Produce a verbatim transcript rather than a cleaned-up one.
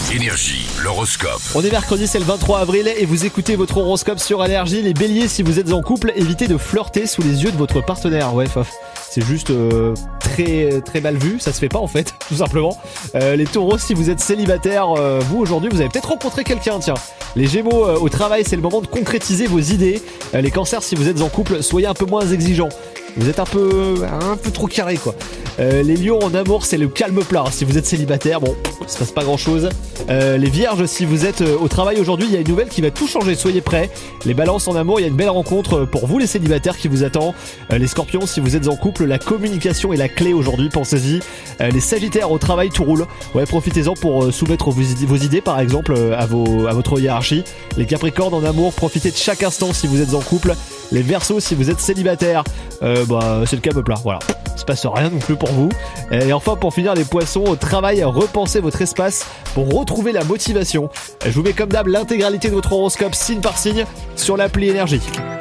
Énergie, l'horoscope. On est mercredi, c'est le vingt-trois avril et vous écoutez votre horoscope sur Énergie. Les béliers, si vous êtes en couple, évitez de flirter sous les yeux de votre partenaire. Ouais, c'est juste euh, très très mal vu, ça se fait pas en fait, tout simplement. Euh, les taureaux, si vous êtes célibataire, euh, vous aujourd'hui, vous avez peut-être rencontré quelqu'un, tiens. Les gémeaux, euh, au travail, c'est le moment de concrétiser vos idées. Euh, les cancers, si vous êtes en couple, soyez un peu moins exigeants. Vous êtes un peu un peu trop carré quoi. Euh, les lions en amour, c'est le calme plat. Si vous êtes célibataire, bon, il se passe pas grand chose. Euh, les vierges, si vous êtes euh, au travail aujourd'hui, il y a une nouvelle qui va tout changer, soyez prêts. Les balances en amour, il y a une belle rencontre pour vous les célibataires qui vous attend. Euh, les scorpions, si vous êtes en couple, la communication est la clé aujourd'hui, pensez-y. Euh, les sagittaires au travail, tout roule. Ouais, profitez-en pour euh, soumettre vos idées, vos idées par exemple euh, à, vos, à votre hiérarchie. Les capricornes en amour, profitez de chaque instant si vous êtes en couple. Les verseaux, si vous êtes célibataire, euh, bah c'est le calme plat, voilà. Il se passe rien non plus pour vous. Et enfin, pour finir, les poissons, au travail, repensez votre espace pour retrouver la motivation. Je vous mets comme d'hab l'intégralité de votre horoscope signe par signe sur l'appli Énergie.